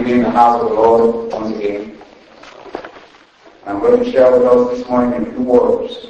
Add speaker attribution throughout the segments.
Speaker 1: be in the house of the Lord once again. I'm going to share with us this morning in a few words.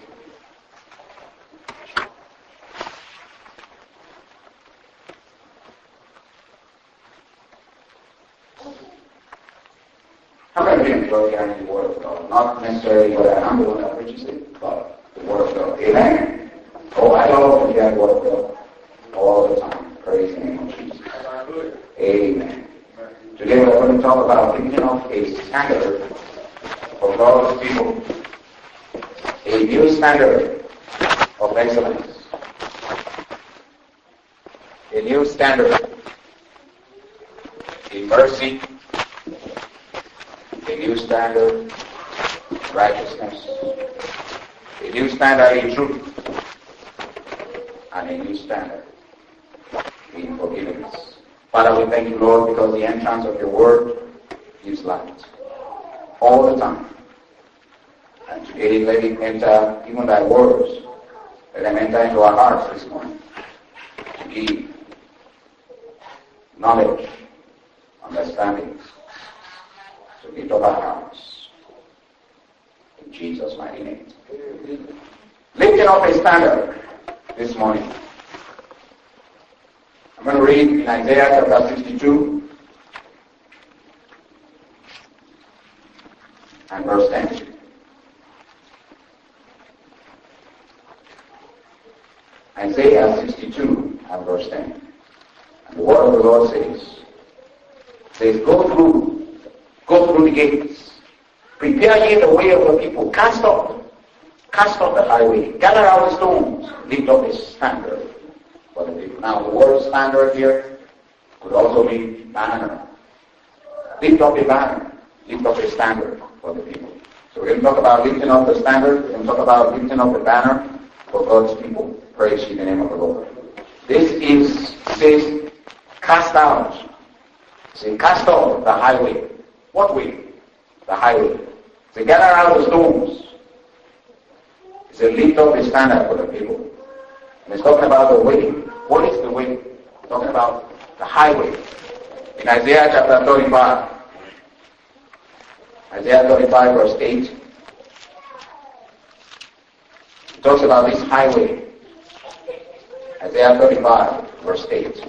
Speaker 1: How many of you enjoy hearing the Word of God? Not necessarily what I'm the one that preaches it, but the Word of God. Amen? Oh, I love to hear the Word of God all the time. Praise the name of Jesus. Amen. Today we're going to talk about thinking of a standard for God's people. A new standard of excellence. A new standard in mercy. A new standard in righteousness. A new standard in truth. And a new standard in forgiveness. Father, we thank you, Lord, because the entrance of your word gives light all the time. And today let it enter even thy words. Let them enter into our hearts this morning to give knowledge, understanding, to lift up our hearts. In Jesus' mighty name. Lifting up a standard this morning. I'm going to read in Isaiah chapter 62 and verse 10. Isaiah 62 and verse 10. And the word of the Lord says, go through the gates, prepare ye the way of the people, cast off the highway, gather out the stones, lift up a standard for the people. Now the word standard here could also mean banner. Lift up a banner, lift up a standard for the people. So we're going to talk about lifting up the standard, we're going to talk about lifting up a banner for God's people. Praise ye the name of the Lord. This says, cast out. Say, cast off the highway. What way? The highway. Say, gather out the stones. It's a lift up a standard for the people. And it's talking about the way. What is the way? It's talking about the highway. In Isaiah chapter 35. Isaiah 35 verse 8. It talks about this highway. Isaiah 35 verse 8. It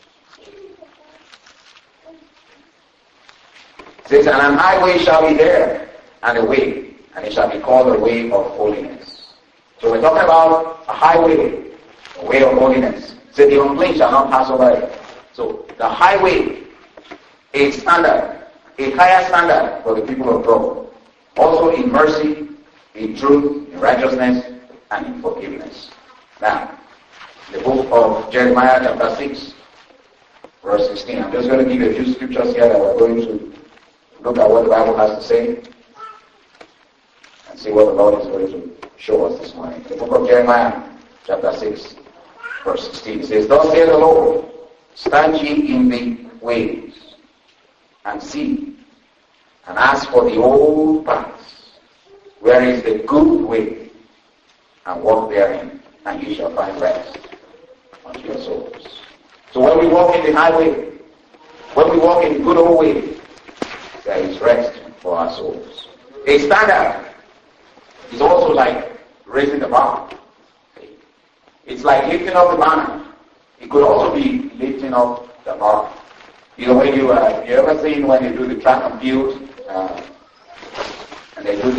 Speaker 1: says, and an highway shall be there, and a way, and it shall be called the way of holiness. So we're talking about a highway, a way of holiness. It says the unclean shall not pass over it. So the highway, a standard, a higher standard for the people of God. Also in mercy, in truth, in righteousness, and in forgiveness. Now, the book of Jeremiah chapter 6, verse 16. I'm just going to give you a few scriptures here that we're going to look at what the Bible has to say and see what the Lord is going to show us this morning. The book of Jeremiah chapter 6, verse 16. It says, thus saith the Lord, stand ye in the ways and see, and ask for the old paths, where is the good way, and walk therein, and ye shall find rest unto your souls. So when we walk in the highway, when we walk in the good old way, there is rest for our souls. A standard is also like raising the bar. It's like lifting up the banner. It could also be lifting up the bar. You know, when you ever seen when they do the track and field, and they do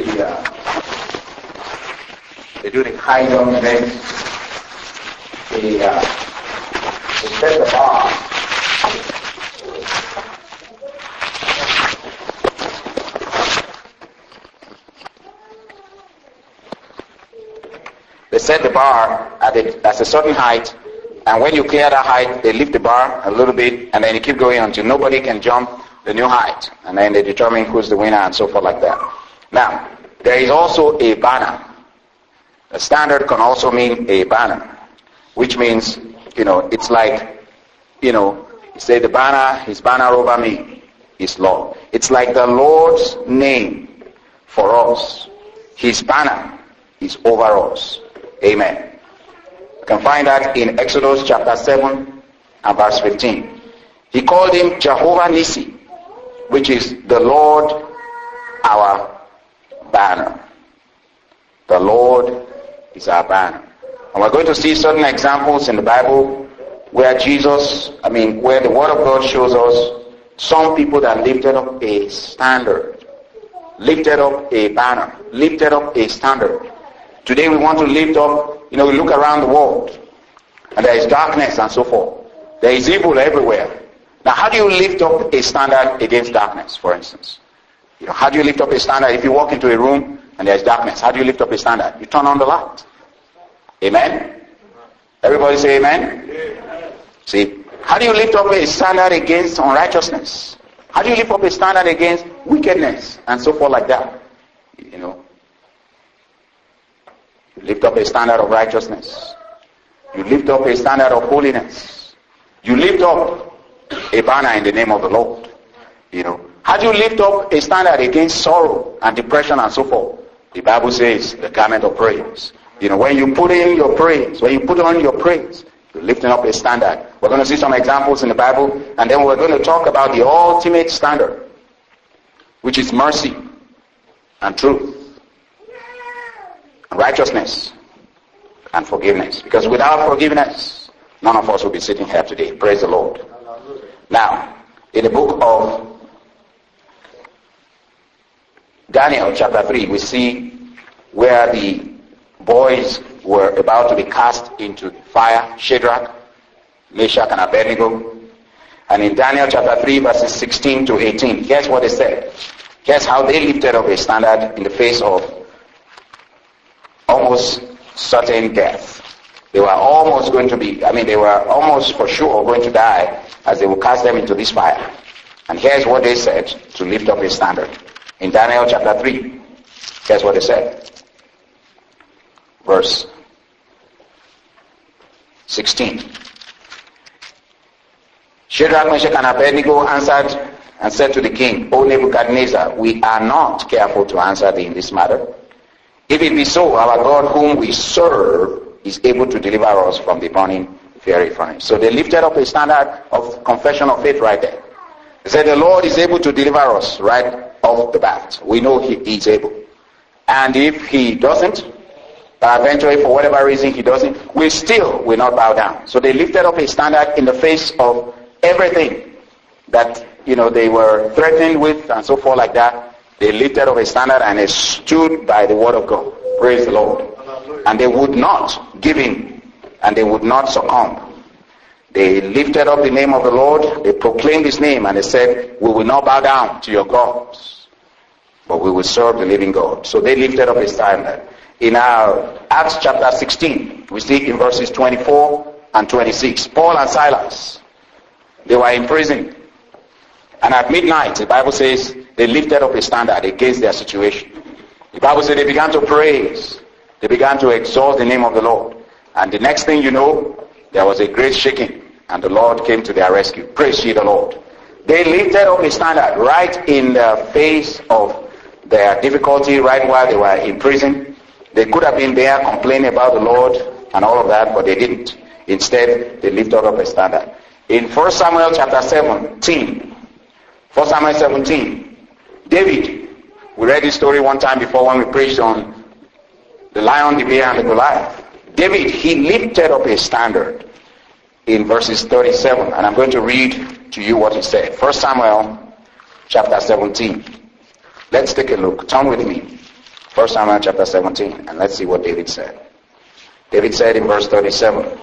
Speaker 1: the high jump events, they set the bar. They set the bar at a certain height, and when you clear that height, they lift the bar a little bit, and then you keep going until nobody can jump the new height, and then they determine who's the winner and so forth like that. Now, there is also a banner. A standard can also mean a banner, which means, it's like, say the banner, his banner over me is Lord. It's like the Lord's name for us. His banner is over us. Amen. You can find that in Exodus chapter 7 and verse 15. He called him Jehovah Nissi, which is the Lord our banner. The Lord is our banner. And we're going to see certain examples in the Bible where where the Word of God shows us some people that lifted up a standard, lifted up a banner, lifted up a standard. Today we want to lift up, we look around the world and there is darkness and so forth. There is evil everywhere. Now how do you lift up a standard against darkness, for instance? How do you lift up a standard if you walk into a room and there is darkness? How do you lift up a standard? You turn on the light. Amen? Everybody say amen? Amen. See, how do you lift up a standard against unrighteousness? How do you lift up a standard against wickedness and so forth like that? You lift up a standard of righteousness. You lift up a standard of holiness. You lift up a banner in the name of the Lord. How do you lift up a standard against sorrow and depression and so forth? The Bible says the garment of praise. When you put in your praise, when you put on your praise, you're lifting up a standard. We're going to see some examples in the Bible, and then we're going to talk about the ultimate standard, which is mercy and truth and righteousness and forgiveness. Because without forgiveness, none of us will be sitting here today. Praise the Lord. Now, in the book of Daniel chapter 3, we see where the boys were about to be cast into fire, Shadrach, Meshach, and Abednego. And in Daniel chapter 3, verses 16 to 18, here's what they said. Here's how they lifted up a standard in the face of almost certain death. They were almost going to be, they were almost for sure going to die as they would cast them into this fire. And here's what they said to lift up a standard. In Daniel chapter 3, here's what they said. Verse 16. Shadrach, Meshach, and Abednego answered and said to the king, O Nebuchadnezzar, we are not careful to answer thee in this matter. If it be so, our God whom we serve is able to deliver us from the burning fiery furnace. So they lifted up a standard of confession of faith right there. They said the Lord is able to deliver us right off the bat. We know he is able. And if he doesn't, eventually for whatever reason he doesn't, we still will not bow down. So they lifted up a standard in the face of everything that they were threatened with and so forth like that. They lifted up a standard and they stood by the word of God. Praise the Lord. And they would not give in and they would not succumb. They lifted up the name of the Lord. They proclaimed his name and they said, we will not bow down to your gods, but we will serve the living God. So they lifted up a standard. In our Acts chapter 16, we see in verses 24 and 26, Paul and Silas, they were in prison. And at midnight, the Bible says, they lifted up a standard against their situation. The Bible says they began to praise. They began to exalt the name of the Lord. And the next thing you know, there was a great shaking, and the Lord came to their rescue. Praise ye the Lord. They lifted up a standard right in the face of their difficulty, right while they were in prison. They could have been there complaining about the Lord and all of that, but they didn't. Instead, they lifted up a standard. In 1 Samuel chapter 17, 1 Samuel 17, David, we read this story one time before when we preached on the lion, the bear, and the Goliath. David, he lifted up a standard in verses 37, and I'm going to read to you what he said. 1 Samuel chapter 17. Let's take a look. Turn with me. 1 Samuel chapter 17, and let's see what David said. David said in verse 37,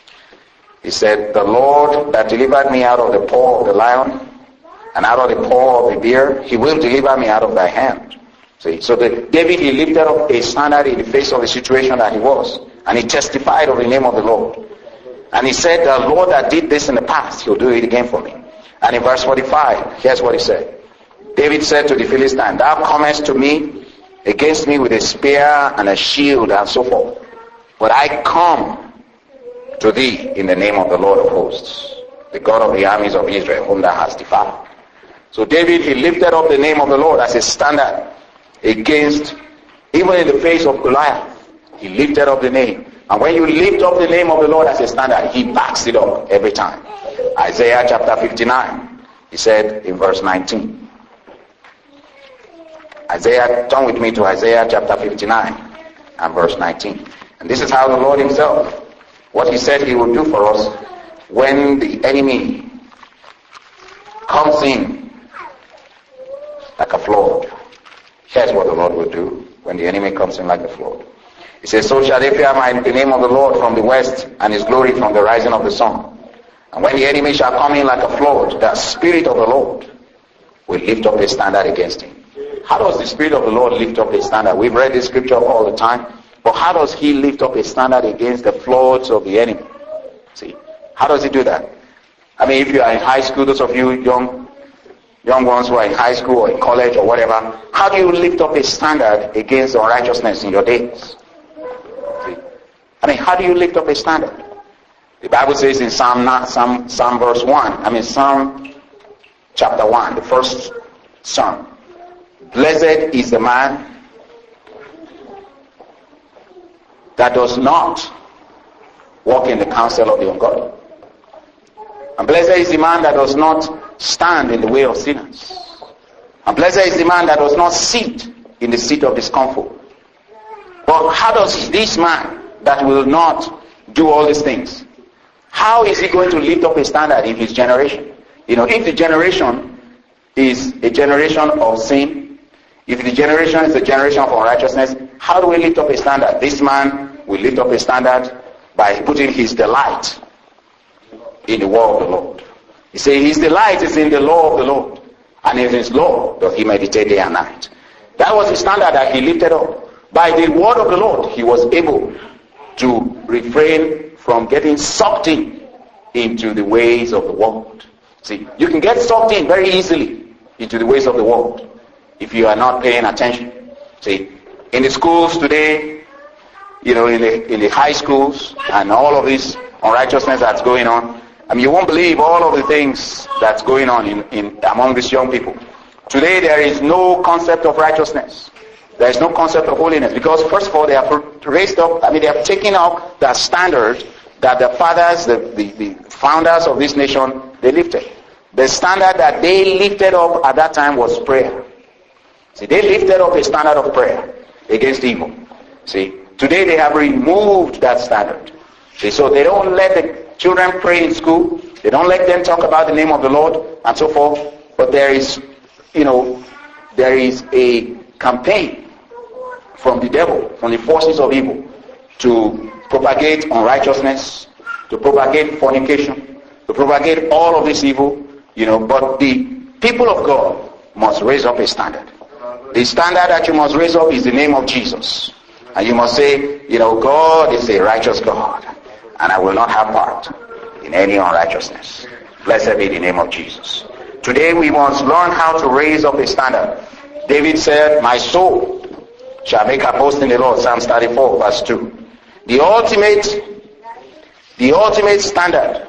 Speaker 1: he said, the Lord that delivered me out of the paw of the lion and out of the paw of the bear, he will deliver me out of thy hand. See, so David, he lifted up a standard in the face of the situation that he was, and he testified of the name of the Lord. And he said, the Lord that did this in the past, he'll do it again for me. And in verse 45, here's what he said. David said to the Philistine, thou comest to me against me with a spear and a shield and so forth. But I come to thee in the name of the Lord of hosts, the God of the armies of Israel, whom thou hast defied. So David, he lifted up the name of the Lord as a standard against, even in the face of Goliath, he lifted up the name. And when you lift up the name of the Lord as a standard, he backs it up every time. Isaiah chapter 59, he said in verse 19, Turn with me to Isaiah chapter 59 and verse 19. And this is how the Lord himself, what he said he would do for us when the enemy comes in like a flood. Here's what the Lord will do when the enemy comes in like a flood. He says, so shall they fear the name of the Lord from the west, and his glory from the rising of the sun. And when the enemy shall come in like a flood, the Spirit of the Lord will lift up a standard against him. How does the Spirit of the Lord lift up a standard? We've read this scripture all the time. But how does he lift up a standard against the floods of the enemy? See, how does he do that? I mean, if you are in high school, those of you young ones who are in high school or in college or whatever, how do you lift up a standard against unrighteousness in your days? See, I mean, how do you lift up a standard? The Bible says in Psalm chapter 1, the first Psalm, blessed is the man that does not walk in the counsel of the ungodly. And blessed is the man that does not stand in the way of sinners. And blessed is the man that does not sit in the seat of discomfort. But how does this man that will not do all these things, how is he going to lift up a standard in his generation? You know, if the generation is a generation of sin, if the generation is a generation of unrighteousness, how do we lift up a standard? This man will lift up a standard by putting his delight in the word of the Lord. He says his delight is in the law of the Lord, and in his law doth he meditate day and night. That was the standard that he lifted up. By the word of the Lord, he was able to refrain from getting sucked into the ways of the world. See, you can get sucked in very easily into the ways of the world if you are not paying attention. See, in the schools today, you know, in the high schools and all of this unrighteousness that's going on, I mean, you won't believe all of the things that's going on in among these young people. Today there is no concept of righteousness. There is no concept of holiness, because first of all they have raised up, I mean, they have taken up the standard that the fathers, the founders of this nation, they lifted. The standard that they lifted up at that time was prayer. See, they lifted up a standard of prayer against evil. See, today they have removed that standard. See, so they don't let the children pray in school. They don't let them talk about the name of the Lord and so forth. But there is, you know, there is a campaign from the devil, from the forces of evil, to propagate unrighteousness, to propagate fornication, to propagate all of this evil, you know. But the people of God must raise up a standard. The standard that you must raise up is the name of Jesus. And you must say, you know, God is a righteous God, and I will not have part in any unrighteousness. Blessed be the name of Jesus. Today we must learn how to raise up a standard. David said, my soul shall make her boast in the Lord. Psalms 34 verse 2. The ultimate standard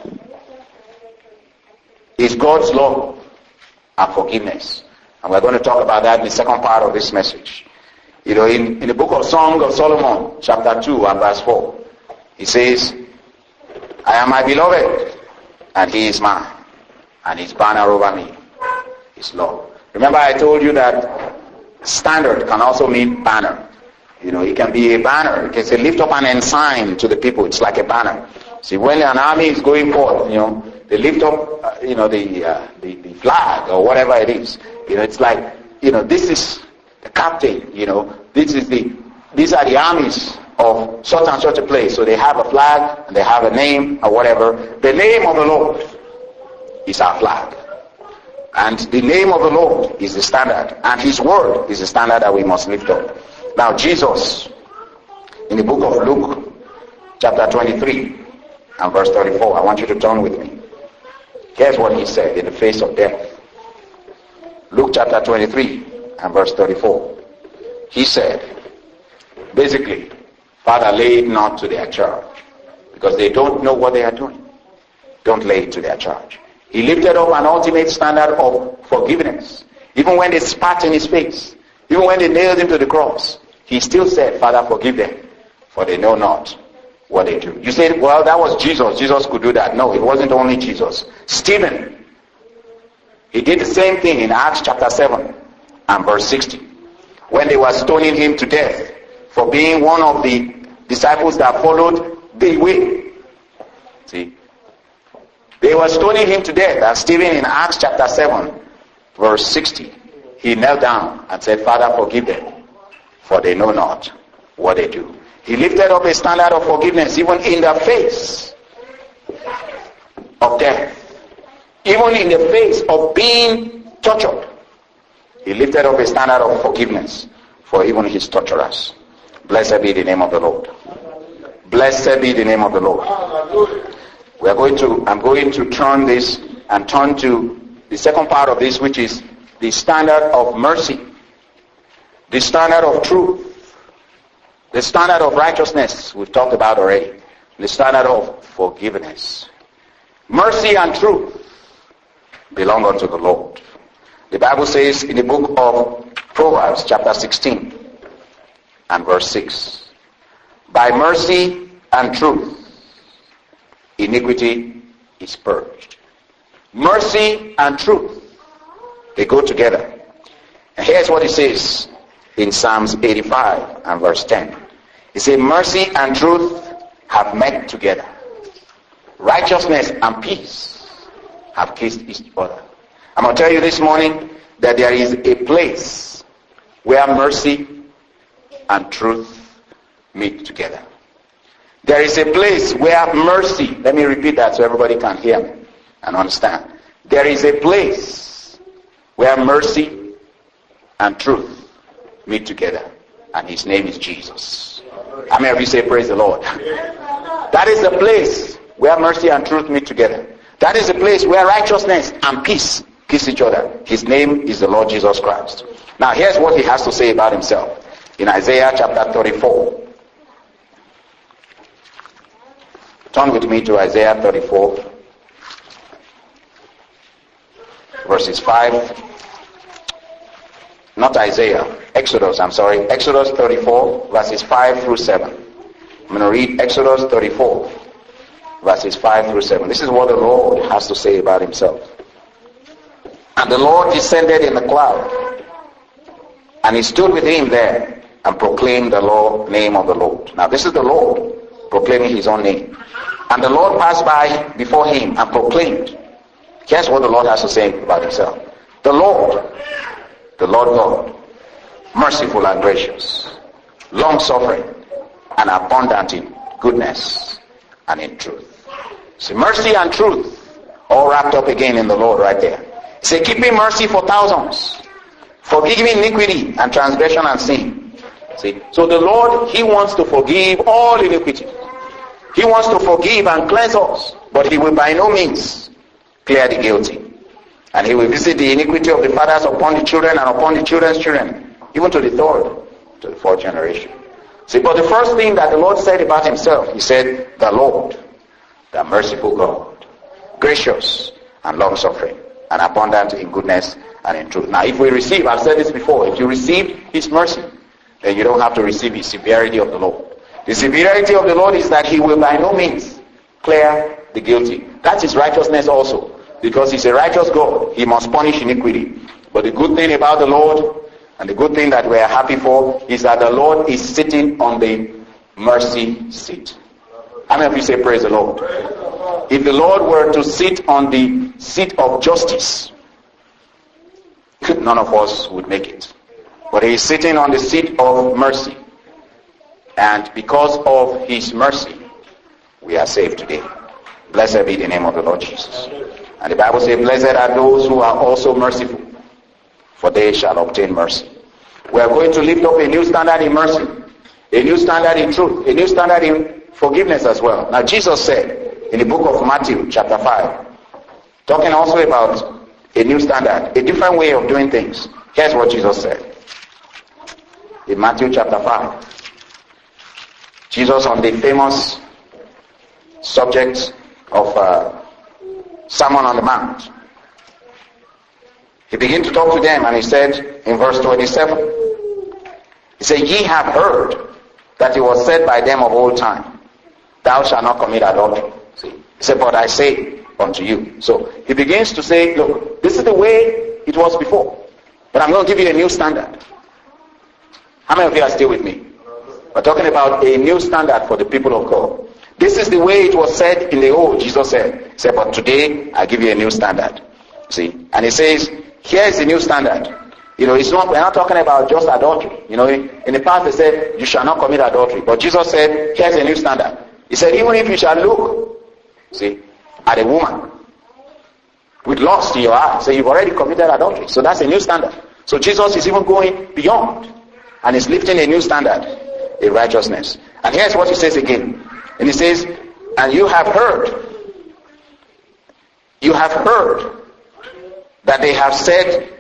Speaker 1: is God's love and forgiveness. And we're going to talk about that in the second part of this message. You know, in the book of Song of Solomon, chapter 2 and verse 4, he says, I am my beloved, and he is mine, and his banner over me is love. Remember I told you that standard can also mean banner. You know, it can be a banner. It can say lift up an ensign to the people. It's like a banner. See, when an army is going forth, you know, they lift up, the flag or whatever it is. You know, it's like, you know, this is the captain. You know, these are the armies of such and such a place. So they have a flag and they have a name or whatever. The name of the Lord is our flag. And the name of the Lord is the standard. And his word is the standard that we must lift up. Now Jesus, in the book of Luke, chapter 23 and verse 34, I want you to turn with me. Here's what he said in the face of death. Luke chapter 23 and verse 34. He said, basically, Father, lay it not to their charge, because they don't know what they are doing. Don't lay it to their charge. He lifted up an ultimate standard of forgiveness. Even when they spat in his face, even when they nailed him to the cross, he still said, Father, forgive them, for they know not what they do. You say, well, that was Jesus. Jesus could do that. No, it wasn't only Jesus. Stephen, he did the same thing in Acts chapter 7 and verse 60. when they were stoning him to death for being one of the disciples that followed the way. See? They were stoning him to death. And Stephen in Acts chapter 7, verse 60, he knelt down and said, Father, forgive them, for they know not what they do. He lifted up a standard of forgiveness even in the face of death. Even in the face of being tortured. He lifted up a standard of forgiveness for even his torturers. Blessed be the name of the Lord. Blessed be the name of the Lord. I'm going to turn this and turn to the second part of this, which is the standard of mercy, the standard of truth, the standard of righteousness we've talked about already, the standard of forgiveness. Mercy and truth belong unto the Lord. The Bible says in the book of Proverbs chapter 16 and verse 6, by mercy and truth iniquity is purged. Mercy and truth, they go together. And here's what it says in Psalms 85 and verse 10. It says, mercy and truth have met together. Righteousness and peace have kissed each other. I'm going to tell you this morning that there is a place where mercy and truth meet together. There is a place where mercy, let me repeat that so everybody can hear me and understand. There is a place where mercy and truth meet together, and his name is Jesus. How many of you say praise the Lord? That is the place where mercy and truth meet together. That is the place where righteousness and peace kiss each other. His name is the Lord Jesus Christ. Now here's what he has to say about himself in Isaiah chapter 34. Turn with me to Isaiah 34, verses 5. Not Isaiah, Exodus 34, verses 5 through 7. I'm going to read Exodus 34, verses 5 through 7. This is what the Lord has to say about himself. And the Lord descended in the cloud, and he stood with him there and proclaimed the name of the Lord. Now this is the Lord proclaiming his own name. And the Lord passed by before him and proclaimed. Here's what the Lord has to say about himself. The Lord God, merciful and gracious, long-suffering and abundant in goodness and in truth. See, mercy and truth all wrapped up again in the Lord right there. Say, keeping mercy for thousands, forgiving iniquity and transgression and sin. See, so the Lord, he wants to forgive all iniquity. He wants to forgive and cleanse us, but he will by no means clear the guilty. And he will visit the iniquity of the fathers upon the children and upon the children's children, even to the third, to the fourth generation. See, but the first thing that the Lord said about himself, he said, the Lord, the merciful God, gracious and long-suffering, and abundant in goodness and in truth. Now, if we receive, I've said this before, if you receive his mercy, then you don't have to receive the severity of the Lord. The severity of the Lord is that he will by no means clear the guilty. That's his righteousness also. Because he's a righteous God, he must punish iniquity. But the good thing about the Lord, and the good thing that we are happy for, is that the Lord is sitting on the mercy seat. How many of you say praise the Lord? If the Lord were to sit on the seat of justice, none of us would make it. But he is sitting on the seat of mercy. And because of his mercy, we are saved today. Blessed be the name of the Lord Jesus. And the Bible says, blessed are those who are also merciful, for they shall obtain mercy. We are going to lift up a new standard in mercy, a new standard in truth, a new standard in forgiveness as well. Now Jesus said in the book of Matthew chapter 5, talking also about a new standard, a different way of doing things. Here's what Jesus said. In Matthew chapter 5, Jesus on the famous subject of Sermon on the Mount. He began to talk to them and he said in verse 27, he said, ye have heard that it was said by them of old time, thou shalt not commit adultery. See? He said, but I say unto you. So he begins to say, look, this is the way it was before, but I'm going to give you a new standard. How many of you are still with me? We're talking about a new standard for the people of God. This is the way it was said in the old, Jesus said. He said, but today I give you a new standard. See? And he says, here is the new standard. We're not talking about just adultery. In the past they said, you shall not commit adultery. But Jesus said, here's a new standard. He said, even if you shall look, at a woman with lust in your eye, so you've already committed adultery. So that's a new standard. So Jesus is even going beyond. And is lifting a new standard in righteousness. And here's what he says again. And he says, and you have heard that they have said,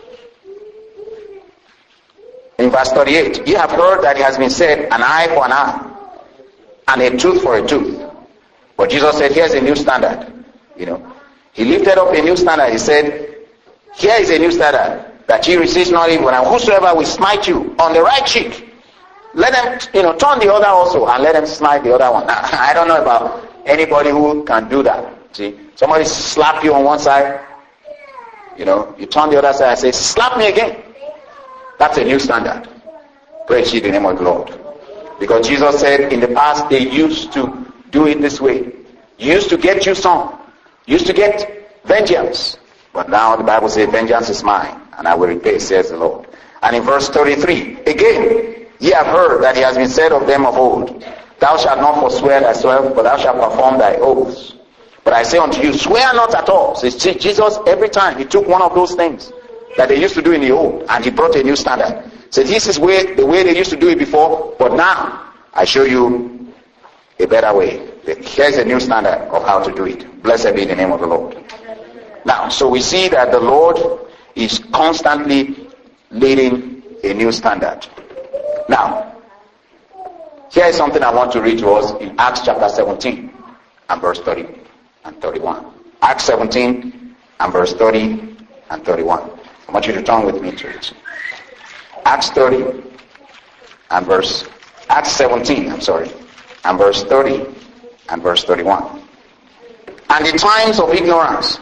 Speaker 1: in verse 38, you have heard that it has been said, an eye for an eye, and a tooth for a tooth. But Jesus said, here's a new standard. He lifted up a new standard. He said, here is a new standard, that ye resist not evil, and whosoever will smite you on the right cheek, let them, turn the other also, and let them smite the other one. Now, I don't know about anybody who can do that. See, somebody slap you on one side, you turn the other side and say, slap me again. That's a new standard. Praise ye the name of the Lord. Because Jesus said in the past they used to do it this way. You used to get you some. You used to get vengeance. But now the Bible says, vengeance is mine, and I will repay, says the Lord. And in verse 33, again, ye have heard that it has been said of them of old, thou shalt not forswear thyself, but thou shalt perform thy oaths. But I say unto you, swear not at all. So Jesus, every time, he took one of those things that they used to do in the old, and he brought a new standard. So this is the way they used to do it before, but now I show you a better way. Here's a new standard of how to do it. Blessed be the name of the Lord. Now, so we see that the Lord is constantly leading a new standard. Now, here is something I want to read to us in Acts chapter 17 and verse 30 and 31. Acts 17 and verse 30 and 31. I want you to turn with me to it. Acts 17, and verse 30 and verse 31. And the times of ignorance.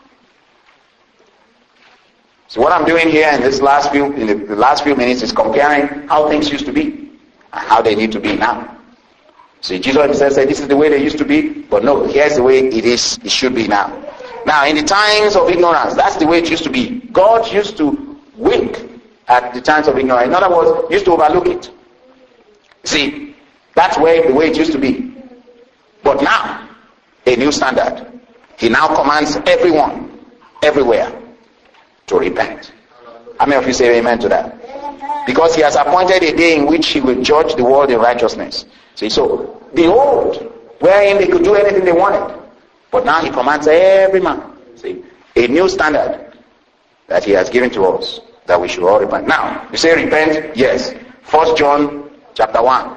Speaker 1: So what I'm doing here in the last few minutes is comparing how things used to be and how they need to be now. See, Jesus himself said this is the way they used to be, but no, here's the way it should be now. Now, in the times of ignorance, that's the way it used to be. God used to wink at the times of ignorance. In other words, used to overlook it. See, that's the way it used to be. But now, a new standard. He now commands everyone, everywhere, to repent. How many of you say amen to that? Because he has appointed a day in which he will judge the world in righteousness. See, so the old, wherein they could do anything they wanted. But now he commands every man. See, a new standard that he has given to us, that we should all repent. Now, you say repent? Yes. 1 John chapter 1.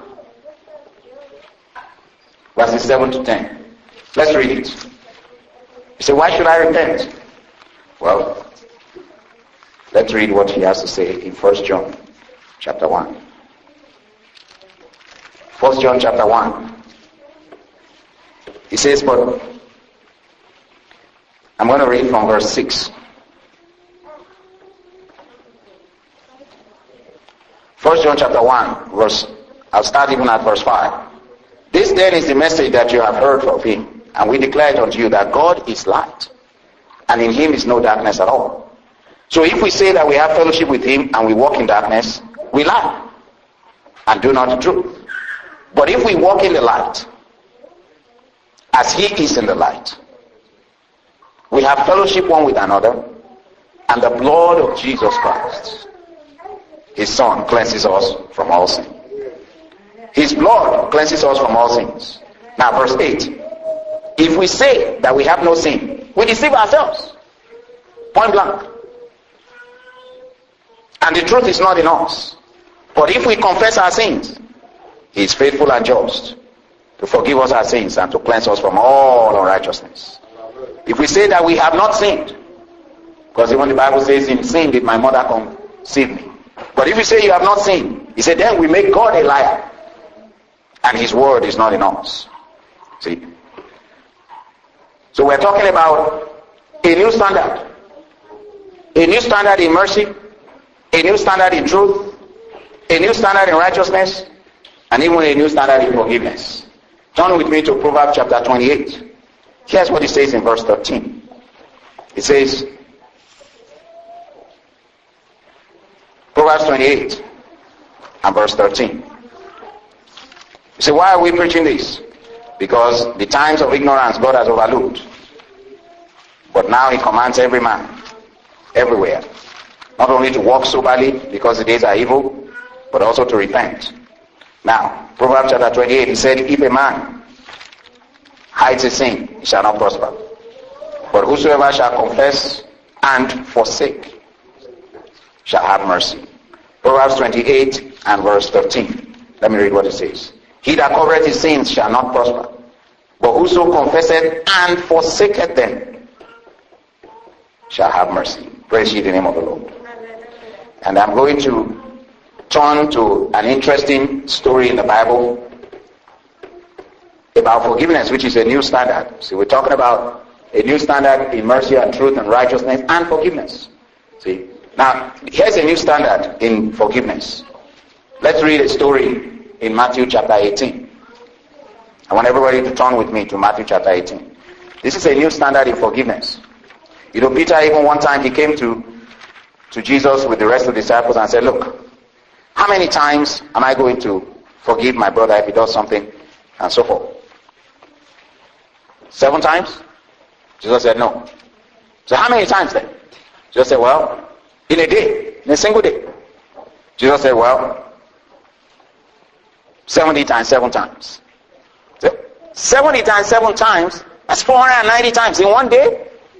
Speaker 1: Verses 7 to 10. Let's read it. You say, why should I repent? Well, let's read what he has to say in 1 John chapter 1. 1 John chapter 1. He says, but I'm going to read from verse 6. 1 John chapter 1, I'll start even at verse 5. This then is the message that you have heard of him, and we declare it unto you that God is light, and in him is no darkness at all. So if we say that we have fellowship with him and we walk in darkness, we lie and do not the truth. But if we walk in the light, as he is in the light, we have fellowship one with another, and the blood of Jesus Christ, his son, cleanses us from all sin. His blood cleanses us from all sins. Now verse 8. If we say that we have no sin, we deceive ourselves. Point blank. And the truth is not in us. But if we confess our sins, he is faithful and just to forgive us our sins and to cleanse us from all unrighteousness. If we say that we have not sinned, because even the Bible says, in sin did my mother conceive me. But if we say you have not sinned, he said, then we make God a liar, and his word is not in us. See? So we're talking about a new standard. A new standard in mercy, a new standard in truth, A new standard in righteousness, and even a new standard in forgiveness. Turn with me to Proverbs chapter 28. Here's what it says in verse 13. It says, Proverbs 28 and verse 13. You say, why are we preaching this? Because the times of ignorance God has overlooked. But now he commands every man, everywhere, not only to walk soberly because the days are evil, but also to repent. Now, Proverbs chapter 28, he said, if a man hides his sin, he shall not prosper. But whosoever shall confess and forsake shall have mercy. Proverbs 28 and verse 13. Let me read what it says. He that covereth his sins shall not prosper, but whoso confesseth and forsaketh them shall have mercy. Praise ye the name of the Lord. And I'm going to turn to an interesting story in the Bible about forgiveness, which is a new standard. See, we're talking about a new standard in mercy and truth and righteousness and forgiveness. See, now here's a new standard in forgiveness. Let's read a story in Matthew chapter 18. I want everybody to turn with me to Matthew chapter 18. This is a new standard in forgiveness. You know, Peter, even one time he came to Jesus with the rest of the disciples and said, look, how many times am I going to forgive my brother if he does something and so forth? 7 times? Jesus said no. So how many times then? Jesus said, well, in a day, in a single day. Jesus said, well, 70 times 7 times. So 70 times 7 times, that's 490 times in one day.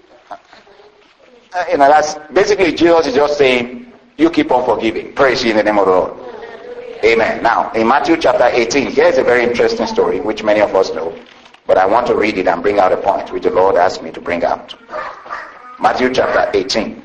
Speaker 1: That's basically Jesus is just saying, you keep on forgiving. Praise ye in the name of the Lord. Amen. Now, in Matthew chapter 18, here's a very interesting story, which many of us know. But I want to read it and bring out a point which the Lord asked me to bring out. Matthew chapter 18.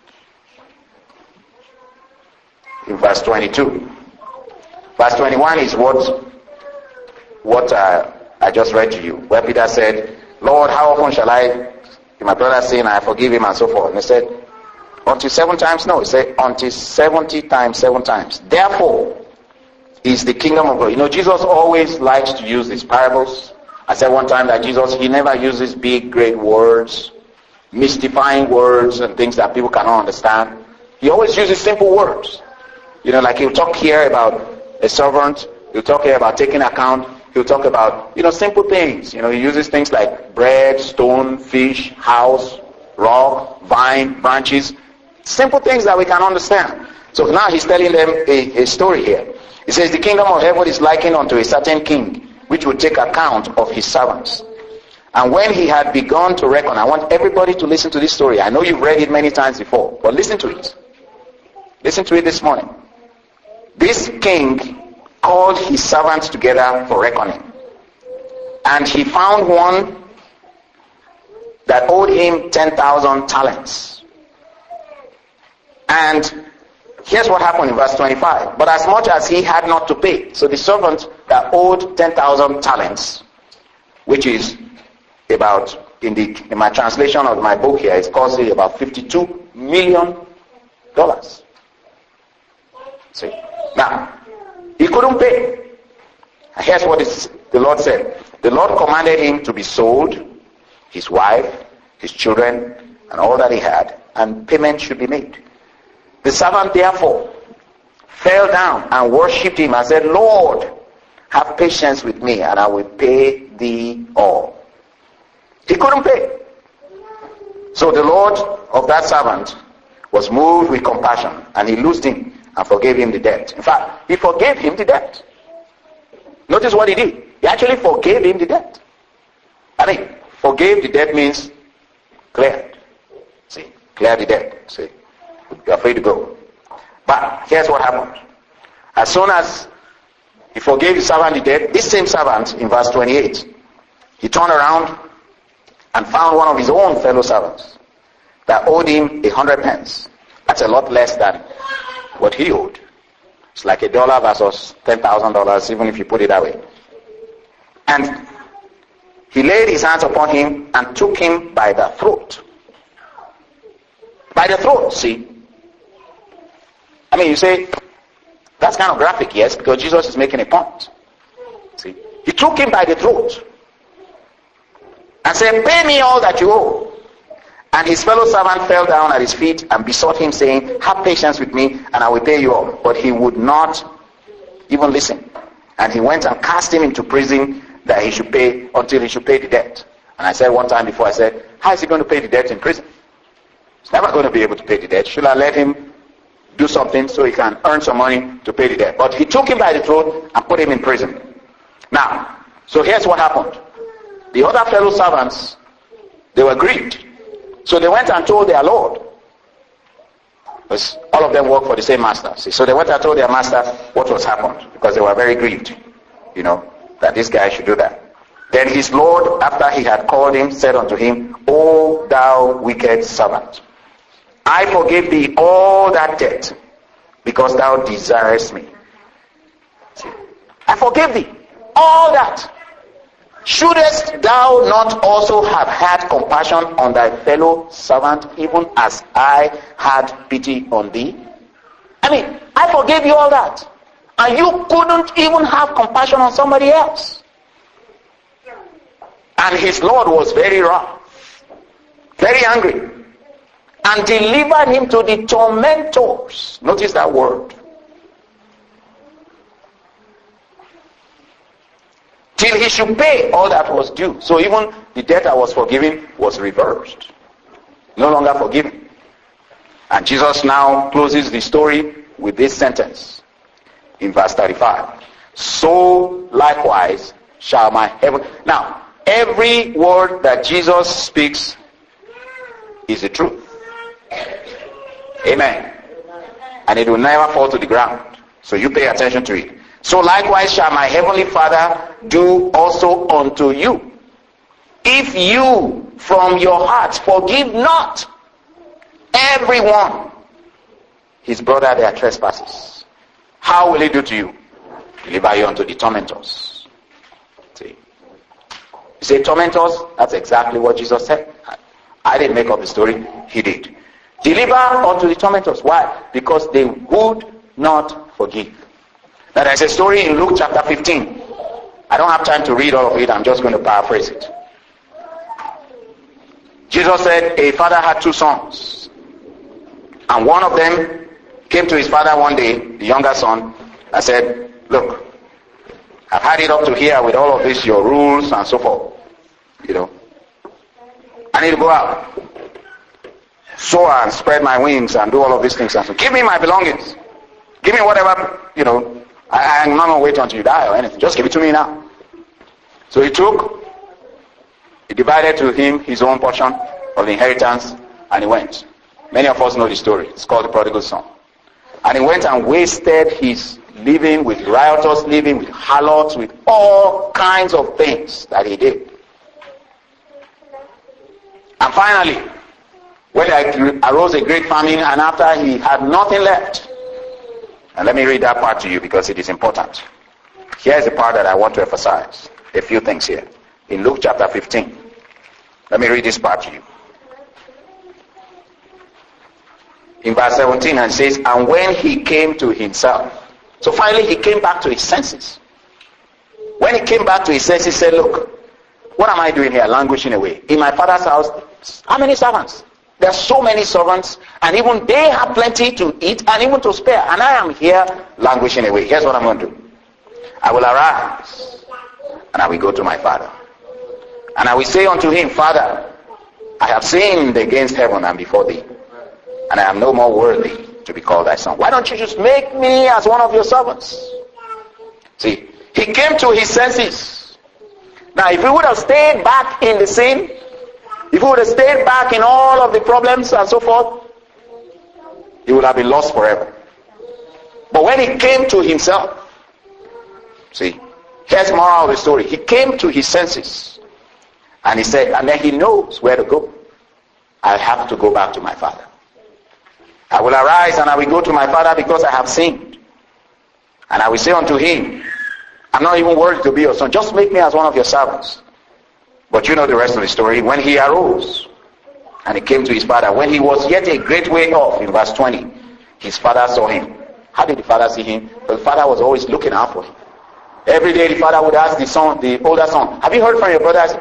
Speaker 1: In verse 22. Verse 21 is what I just read to you, where Peter said, Lord, how often shall I, if my brother sin, I forgive him, and so forth. And he said, until 7 times? No, he said, until 70 times 7 times. Therefore is the kingdom of God. You know, Jesus always likes to use these parables. I said one time that Jesus, he never uses big, great words, mystifying words and things that people cannot understand. He always uses simple words. You know, like he'll talk here about a servant, he'll talk here about taking account, he'll talk about, simple things. He uses things like bread, stone, fish, house, rock, vine, branches. Simple things that we can understand. So now he's telling them a story here. He says, the kingdom of heaven is likened unto a certain king, which would take account of his servants. And when he had begun to reckon, I want everybody to listen to this story. I know you've read it many times before, but listen to it. Listen to it this morning. This king called his servants together for reckoning. And he found one that owed him 10,000 talents. And here's what happened in verse 25. But as much as he had not to pay, so the servant that owed 10,000 talents, which is about, in my translation of my book here, it's costing about $52 million. See? Now, he couldn't pay. And here's what the Lord said. The Lord commanded him to be sold, his wife, his children, and all that he had, and payment should be made. The servant therefore fell down and worshipped him and said, Lord, have patience with me, and I will pay thee all. He couldn't pay. So the Lord of that servant was moved with compassion, and he loosed him and forgave him the debt. In fact, he forgave him the debt. Notice what he did. He actually forgave him the debt. Forgave the debt means cleared. See, clear the debt. See, you're free to go. But here's what happened. As soon as he forgave the servant the debt, this same servant, in verse 28, he turned around and found one of his own fellow servants that owed him 100 pence. That's a lot less than what he owed. It's like $1 versus $10,000, even if you put it that way. And he laid his hands upon him and took him by the throat. By the throat, see. You say, That's kind of graphic, yes, because Jesus is making a point. See? He took him by the throat and said, pay me all that you owe. And his fellow servant fell down at his feet and besought him, saying, have patience with me, and I will pay you all. But he would not even listen. And he went and cast him into prison that he should pay, until he should pay the debt. And I said one time before, I said, how is he going to pay the debt in prison? He's never going to be able to pay the debt. Should I let him do something so he can earn some money to pay the debt? But he took him by the throat and put him in prison. Now, so here's what happened. The other fellow servants, they were grieved. So they went and told their Lord. Because all of them work for the same master. See? So they went and told their master what was happened. Because they were very grieved. That this guy should do that. Then his Lord, after he had called him, said unto him, O thou wicked servant, I forgave thee all that debt, because thou desirest me. See? I forgave thee all that. Shouldest thou not also have had compassion on thy fellow servant, even as I had pity on thee? I forgave you all that. And you couldn't even have compassion on somebody else. And his Lord was very wroth, very angry, and delivered him to the tormentors. Notice that word. Till he should pay all that was due. So even the debt that was forgiven was reversed. No longer forgiven. And Jesus now closes the story with this sentence in verse 35. So likewise shall my heaven... Now, every word that Jesus speaks is the truth. Amen. And it will never fall to the ground. So you pay attention to it. So likewise shall my heavenly Father do also unto you, if you from your hearts forgive not everyone his brother their trespasses. How will he do to you? Deliver you unto the tormentors. See? You say tormentors? That's exactly what Jesus said. I didn't make up the story. He did. Deliver unto the tormentors. Why? Because they would not forgive. Now there's a story in Luke chapter 15. I don't have time to read all of it. I'm just going to paraphrase it. Jesus said a father had two sons. And one of them came to his father one day, the younger son, and said, look, I've had it up to here with all of this, your rules and so forth. I need to go out, soar and spread my wings and do all of these things. And so give me my belongings. Give me whatever, I'm not going to wait until you die or anything. Just give it to me now. So he divided to him his own portion of the inheritance, and he went. Many of us know the story. It's called the prodigal son. And he went and wasted his living with riotous living, with harlots, with all kinds of things that he did. And finally, when there arose a great famine, and after he had nothing left, and let me read that part to you because it is important. Here's the part that I want to emphasize. A few things here. In Luke chapter 15. Let me read this part to you. In verse 17, and it says, and when he came to himself. So finally he came back to his senses. When he came back to his senses, he said, look, what am I doing here? Languishing away. In my father's house, how many servants? There are so many servants, and even they have plenty to eat and even to spare. And I am here languishing away. Here's what I'm going to do. I will arise, and I will go to my father. And I will say unto him, Father, I have sinned against heaven and before thee, and I am no more worthy to be called thy son. Why don't you just make me as one of your servants? See, he came to his senses. Now, if he would have stayed back in the sin, if he would have stayed back in all of the problems and so forth, he would have been lost forever. But when he came to himself, see, here's the moral of the story. He came to his senses. And he said, and then he knows where to go. I have to go back to my father. I will arise and I will go to my father because I have sinned. And I will say unto him, I'm not even worthy to be your son. Just make me as one of your servants. But you know the rest of the story. When he arose and he came to his father, when he was yet a great way off, in verse 20, his father saw him How did the father see him? Well, the father was always looking out for him. Every day the father would ask the older son, have you heard from your brothers?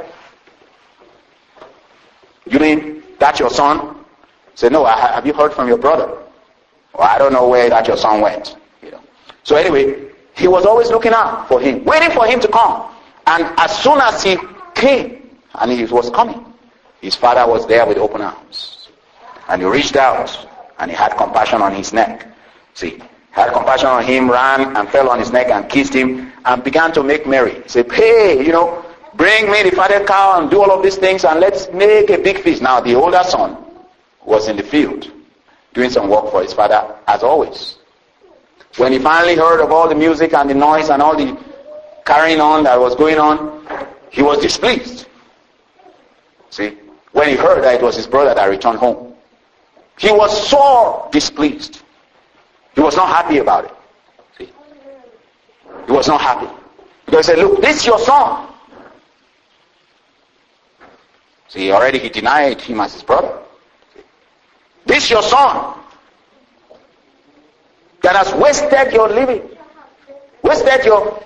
Speaker 1: You mean that's your son? He said, no, have you heard from your brother? Well, I don't know where that your son went. So anyway, he was always looking out for him, waiting for him to come. And as soon as he came, and he was coming, his father was there with open arms. And he reached out, and he had compassion on his neck. See, had compassion on him, ran and fell on his neck and kissed him, and began to make merry. He said, hey, bring me the fatted cow and do all of these things, and let's make a big feast. Now, the older son was in the field, doing some work for his father, as always. When he finally heard of all the music and the noise and all the carrying on that was going on, he was displeased. See, when he heard that it was his brother that returned home, he was so displeased. He was not happy about it. See, he was not happy. Because he said, look, this is your son. See, already he denied him as his brother. See, this is your son that has wasted your living, wasted your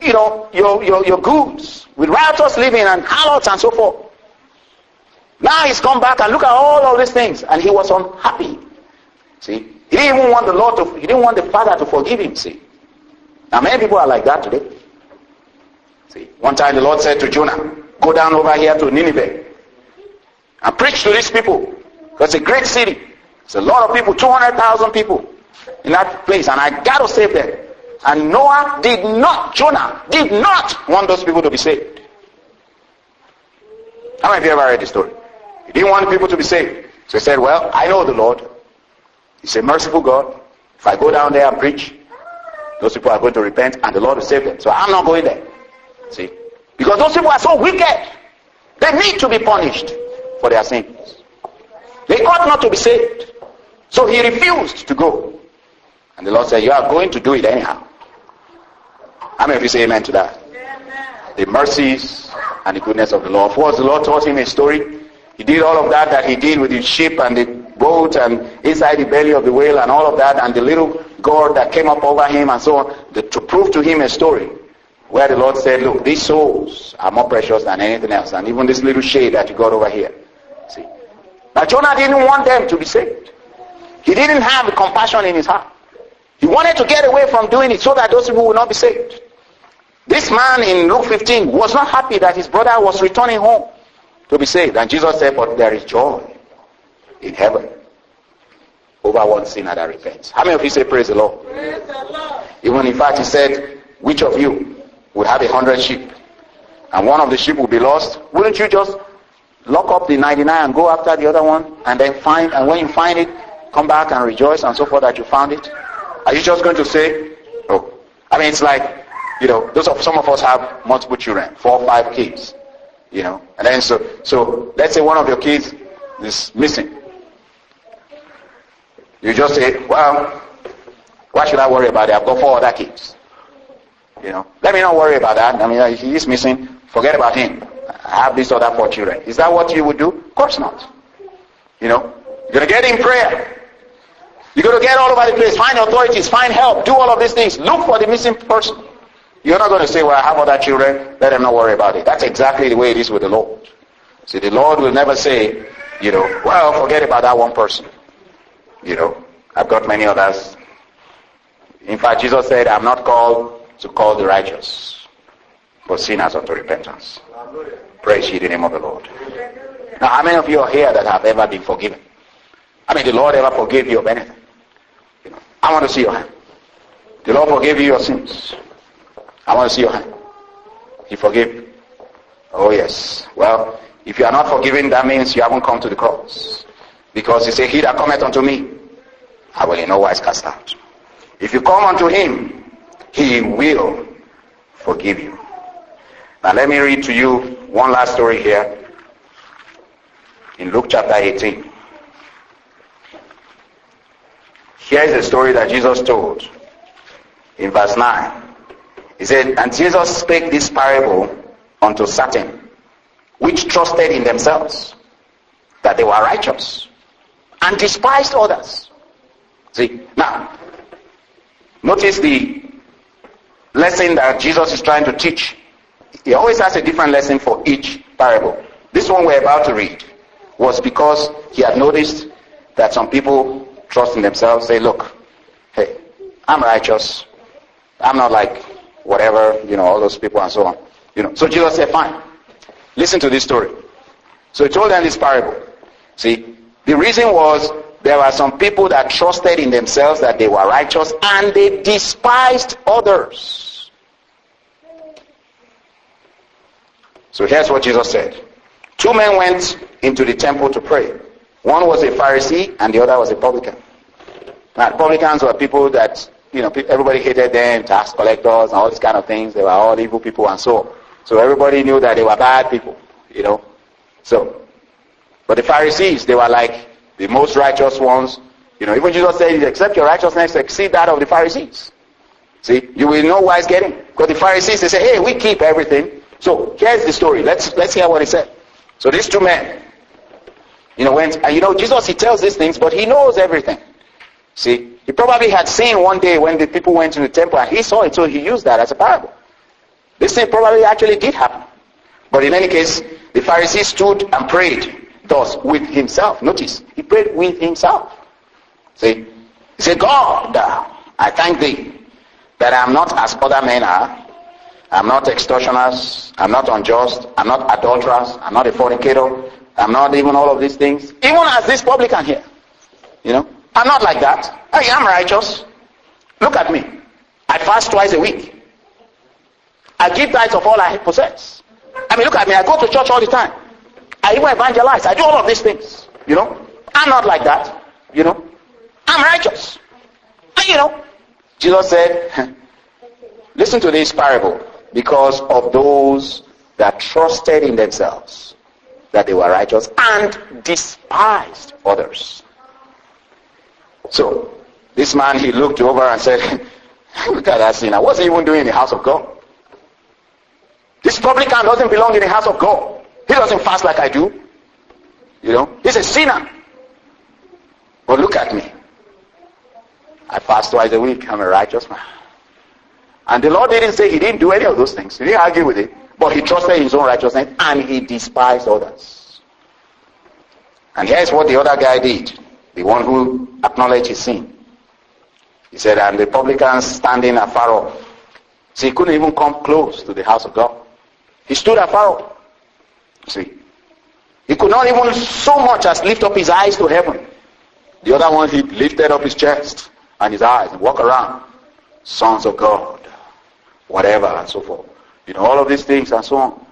Speaker 1: goods with riotous living and harlots and so forth. Now he's come back and look at all of these things, and he was unhappy. See, he didn't even want he didn't want the father to forgive him. See, now many people are like that today. See, one time the Lord said to Jonah, go down over here to Nineveh and preach to these people. It's a great city. It's a lot of people, 200,000 people in that place, and I got to save them. And Jonah did not want those people to be saved. How many of you ever read the story? He didn't want the people to be saved. So he said, well, I know the Lord. He's a merciful God. If I go down there and preach, those people are going to repent and the Lord will save them. So I'm not going there. See? Because those people are so wicked. They need to be punished for their sins. They ought not to be saved. So he refused to go. And the Lord said, you are going to do it anyhow. How many of you say amen to that? Amen. The mercies and the goodness of the Lord. Of course, the Lord taught him a story. He did all of that he did with the ship and the boat and inside the belly of the whale and all of that, and the little gourd that came up over him and so on, to prove to him a story where the Lord said, look, these souls are more precious than anything else, and even this little shade that you got over here. See? But Jonah didn't want them to be saved. He didn't have the compassion in his heart. He wanted to get away from doing it so that those people would not be saved. This man in Luke 15 was not happy that his brother was returning home to be saved. And Jesus said, but there is joy in heaven over one sinner that repents. How many of you say praise the Lord? Praise the Lord. Even in fact he said, which of you would have 100 sheep and one of the sheep will be lost? Wouldn't you just lock up the 99 and go after the other one and then find, and when you find it, come back and rejoice and so forth that you found it? Are you just going to say, oh, I mean, it's like, some of us have multiple children, 4 or 5 kids, and then so let's say one of your kids is missing. You just say, well, why should I worry about it? I've got 4 other kids. Let me not worry about that. I mean, if he is missing, forget about him. I have these other 4 children. Is that what you would do? Of course not. You're going to get in prayer. You're going to get all over the place, find authorities, find help, do all of these things. Look for the missing person. You're not going to say, well, I have other children, let them not worry about it. That's exactly the way it is with the Lord. See, the Lord will never say, well, forget about that one person. I've got many others. In fact, Jesus said, I'm not called to call the righteous, but sinners unto repentance. Praise ye the name of the Lord. Now, how many of you are here that have ever been forgiven? I mean, the Lord ever forgave you of anything? I want to see your hand. The Lord forgave you your sins. I want to see your hand. He forgave you. Oh yes. Well, if you are not forgiven, that means you haven't come to the cross. Because he said, he that cometh unto me, I will in no wise cast out. If you come unto him, he will forgive you. Now let me read to you one last story here. In Luke chapter 18. Here is a story that Jesus told in verse 9. He said, and Jesus spake this parable unto certain which trusted in themselves that they were righteous and despised others. See, now, Notice the lesson that Jesus is trying to teach. He always has a different lesson for each parable. This one we're about to read was because he had noticed that some people trust in themselves, say, look, hey, I'm righteous. I'm not like whatever, all those people and so on. So Jesus said, fine. Listen to this story. So he told them this parable. See, the reason was there were some people that trusted in themselves that they were righteous and they despised others. So here's what Jesus said. 2 men went into the temple to pray. One was a Pharisee and the other was a publican. Now, publicans were people that, everybody hated them, tax collectors and all these kind of things. They were all evil people and so on. So everybody knew that they were bad people, So, but the Pharisees, they were like the most righteous ones. Even Jesus said, except your righteousness exceed that of the Pharisees. See, you will know why it's getting. Because the Pharisees, they say, hey, we keep everything. So here's the story. Let's hear what he said. So these 2 men, went, and Jesus, he tells these things, but he knows everything. See, he probably had seen one day when the people went to the temple and he saw it, so he used that as a parable. This thing probably actually did happen. But in any case, the Pharisee stood and prayed thus with himself. Notice, he prayed with himself. See, he said, God, I thank thee that I am not as other men are. I'm not extortioners. I'm not unjust. I'm not adulterers. I'm not a fornicator. I'm not even all of these things. Even as this publican here. I'm not like that. I am righteous. Look at me. I fast twice a week. I give tithes of all I possess. Look at me. I go to church all the time. I even evangelize. I do all of these things. I'm not like that. I'm righteous. And Jesus said, listen to this parable. Because of those that trusted in themselves that they were righteous and despised others. So, this man, he looked over and said, look at that sinner. What's he even doing in the house of God? This publican doesn't belong in the house of God. He doesn't fast like I do. He's a sinner. But look at me. I fast twice a week. I'm a righteous man. And the Lord didn't say he didn't do any of those things. He didn't argue with it. But he trusted in his own righteousness and he despised others. And here's what the other guy did. The one who acknowledged his sin. He said, and the publican standing afar off. See, he couldn't even come close to the house of God. He stood afar off. See, he could not even so much as lift up his eyes to heaven. The other one, he lifted up his chest and his eyes and walked around. Sons of God, whatever and so forth. All of these things and so on.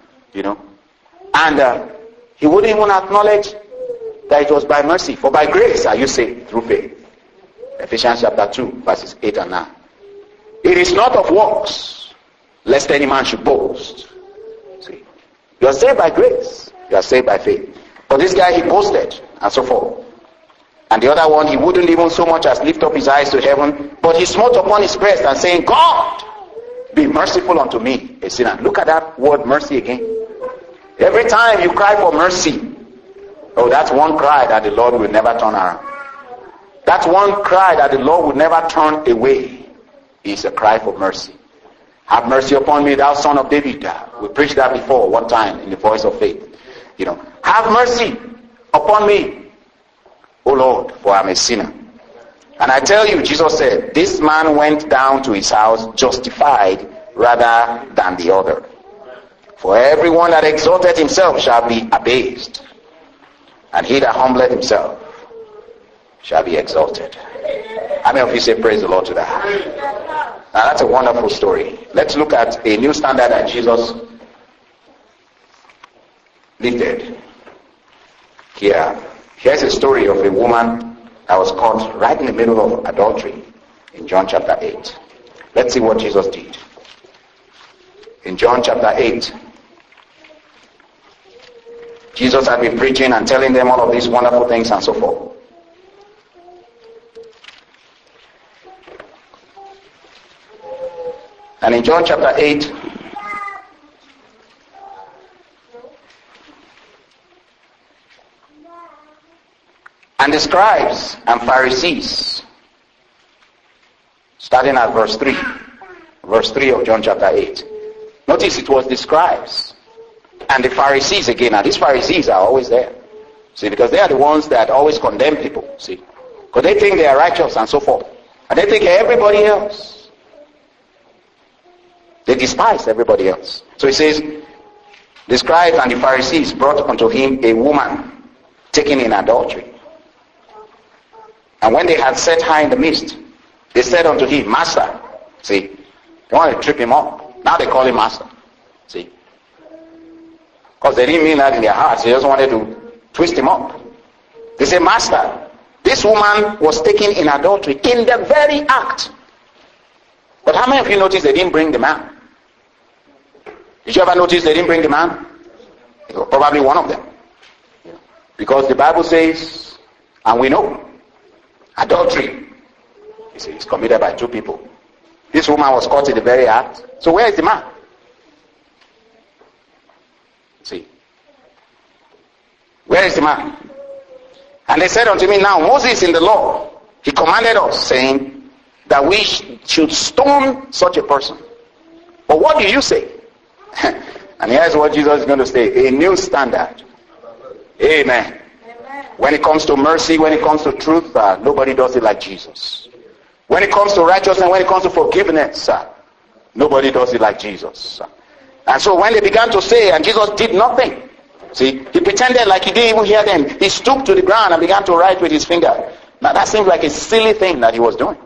Speaker 1: And he wouldn't even acknowledge that it was by mercy. For by grace are you saved through faith. Ephesians chapter 2, verses 8 and 9. It is not of works, lest any man should boast. See, you are saved by grace. You are saved by faith. But this guy, he boasted and so forth. And the other one, he wouldn't even so much as lift up his eyes to heaven, but he smote upon his breast and saying, God, be merciful unto me, a sinner. Look at that word mercy again. Every time you cry for mercy, that's one cry that the Lord will never turn around. That's one cry that the Lord will never turn away. It's a cry for mercy. Have mercy upon me, thou son of David. We preached that before one time in the voice of faith. Have mercy upon me, O Lord, for I'm a sinner. And I tell you, Jesus said, this man went down to his house justified rather than the other. For everyone that exalted himself shall be abased, and he that humbleth himself shall be exalted. How many of you say praise the Lord to that? Now that's a wonderful story. Let's look at a new standard that Jesus lifted. Here's a story of a woman that was caught right in the middle of adultery in John chapter 8. Let's see what Jesus did. In John chapter 8, Jesus had been preaching and telling them all of these wonderful things and so forth. And in John chapter 8, and the scribes and Pharisees Starting at verse 3. Verse 3 of John chapter 8. Notice it was the scribes and the Pharisees again. Now these Pharisees are always there. See, because they are the ones that always condemn people. See, because they think they are righteous and so forth. And they think everybody else. They despise everybody else. So he says, the scribes and the Pharisees brought unto him a woman taken in adultery. And when they had set her in the midst, they said unto him, Master. See, they want to trip him up. Now they call him Master. See, because they didn't mean that in their hearts. They just wanted to twist him up. They say, Master, this woman was taken in adultery in the very act. But how many of you noticed they didn't bring the man? Did you ever notice they didn't bring the man? Probably one of them. Because the Bible says, and we know, adultery is committed by two people. This woman was caught in the very act. So where is the man? See. Where is the man? And they said unto me, now Moses in the law, he commanded us, saying that we should stone such a person. But what do you say? And here's what Jesus is going to say. A new standard. Amen. When it comes to mercy, when it comes to truth, nobody does it like Jesus. When it comes to righteousness, when it comes to forgiveness, nobody does it like Jesus. And so when they began to say, and Jesus did nothing, see, he pretended like he didn't even hear them. He stooped to the ground and began to write with his finger. Now that seems like a silly thing that he was doing.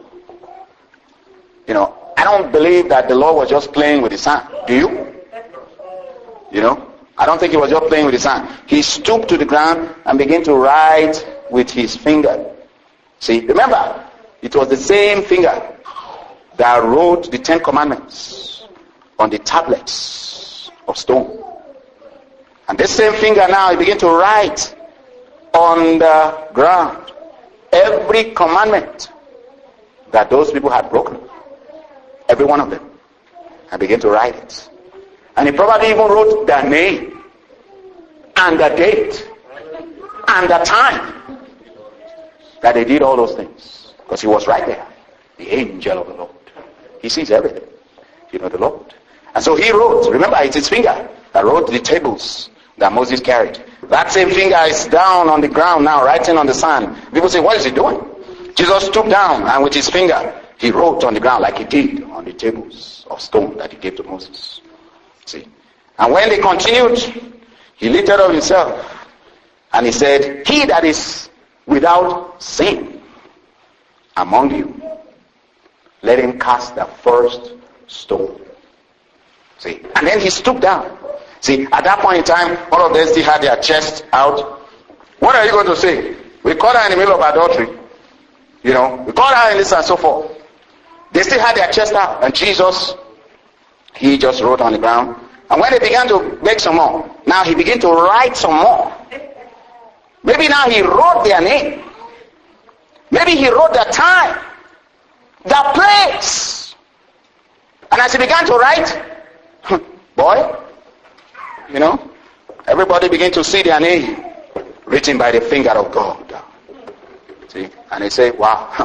Speaker 1: You know, I don't believe that the Lord was just playing with his hand. Do you? You know, I don't think he was just playing with his hand. He stooped to the ground and began to write with his finger. See, remember, it was the same finger that wrote the 10 Commandments on the tablets of stone. And this same finger now, he began to write on the ground every commandment that those people had broken. Every one of them. And began to write it. And he probably even wrote their name and the date and the time that they did all those things. Because he was right there. The angel of the Lord. He sees everything. You know, the Lord. And so he wrote. Remember, it's his finger that wrote the tables that Moses carried. That same finger is down on the ground now, writing on the sand. People say, what is he doing? Jesus stooped down and with his finger, he wrote on the ground like he did on the tables of stone that he gave to Moses. See? And when they continued, he lifted up himself and he said, he that is without sin among you, let him cast the first stone. See? And then he stooped down. See, at that point in time, all of them still had their chest out. What are you going to say? We caught her in the middle of adultery. You know, we caught her in this and so forth. They still had their chest out. And Jesus, he just wrote on the ground. And when they began to beg some more, now he began to write some more. Maybe now he wrote their name. Maybe he wrote the time, the place. And as he began to write, boy, you know, everybody began to see their name written by the finger of God. See? And they say, wow,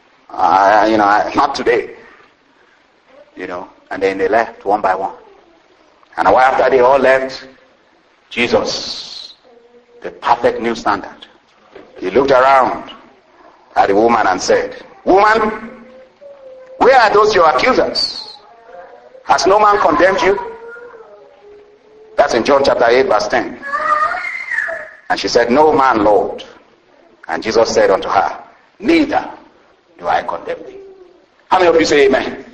Speaker 1: not today. You know, and then they left one by one. And a while after they all left, Jesus, the perfect new standard, he looked around at the woman and said, woman, where are those your accusers? Has no man condemned you? That's in John chapter 8 verse 10. And she said, no man, Lord. And Jesus said unto her, neither do I condemn thee. How many of you say amen?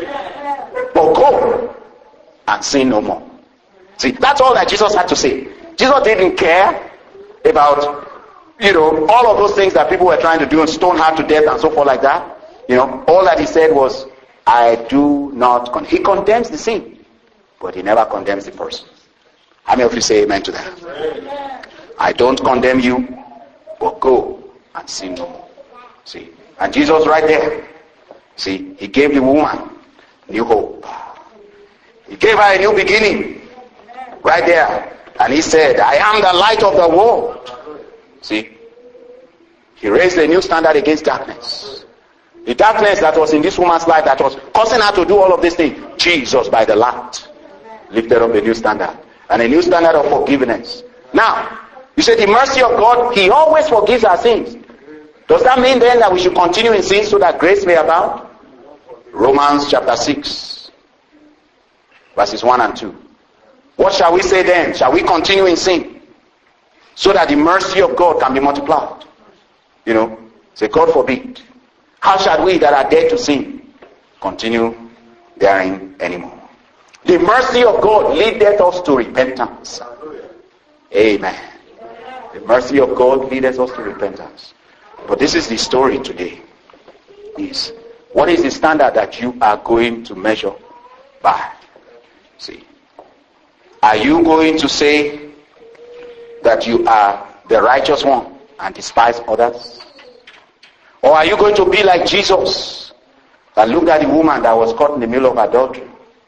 Speaker 1: But go and sin no more. See, that's all that Jesus had to say. Jesus didn't care about, all of those things that people were trying to do and stone her to death and so forth like that. All that he said was, I do not condemn. He condemns the sin, but he never condemns the person. How many of you say amen to that? Amen. I don't condemn you, but go and sin no more. See, and Jesus right there, see, he gave the woman new hope. He gave her a new beginning right there. And he said, I am the light of the world. See, he raised a new standard against darkness.
Speaker 2: The darkness that was in this woman's life that was causing her to do all of these things, Jesus by the light lifted up a new standard. And a new standard of forgiveness. Now, you say the mercy of God, he always forgives our sins. Does that mean then that we should continue in sin so that grace may abound? Romans chapter 6, verses 1 and 2. What shall we say then? Shall we continue in sin so that the mercy of God can be multiplied? You know, say, God forbid. How shall we that are dead to sin continue therein anymore? The mercy of God leadeth us to repentance. Amen. The mercy of God leadeth us to repentance. But this is the story today. What is the standard that you are going to measure by? See, are you going to say that you are the righteous one and despise others? Or are you going to be like Jesus that looked at the woman that was caught in the middle of adultery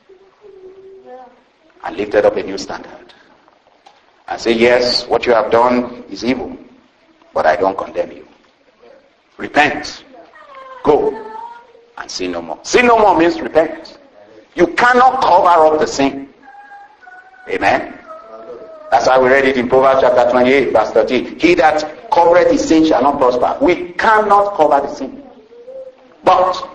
Speaker 2: and lifted up a new standard and say, yes, what you have done is evil, but I don't condemn you. Repent. Go and sin no more. Sin no more means repent. You cannot cover up the sin. Amen. That's why we read it in Proverbs chapter 28 verse 13. He that covereth his sin shall not prosper. We cannot cover the sin. But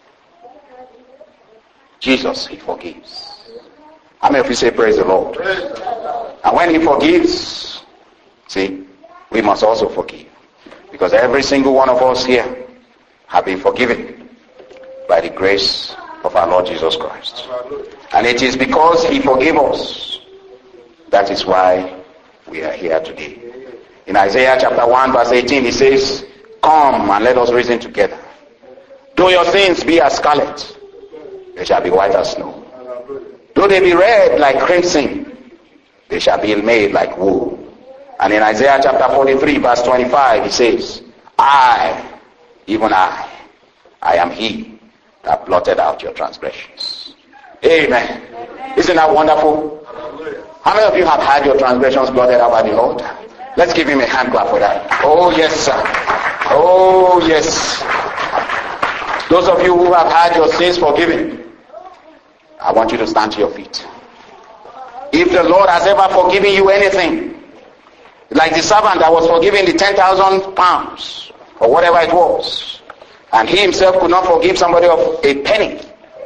Speaker 2: Jesus, he forgives. How many of you say praise the Lord? And when he forgives, see, we must also forgive. Because every single one of us here have been forgiven by the grace of our Lord Jesus Christ. And it is because he forgave us. That is why we are here today. In Isaiah chapter 1 verse 18 he says, come and let us reason together. Though your sins be as scarlet, they shall be white as snow. Though they be red like crimson, they shall be made like wool. And in Isaiah chapter 43 verse 25 he says, I, even I am he that blotted out your transgressions. Amen. Isn't that wonderful? How many of you have had your transgressions blotted out by the Lord? Let's give him a hand clap for that. Oh yes, sir. Oh yes. Those of you who have had your sins forgiven, I want you to stand to your feet. If the Lord has ever forgiven you anything, like the servant that was forgiven the 10,000 pounds or whatever it was, and he himself could not forgive somebody of a penny.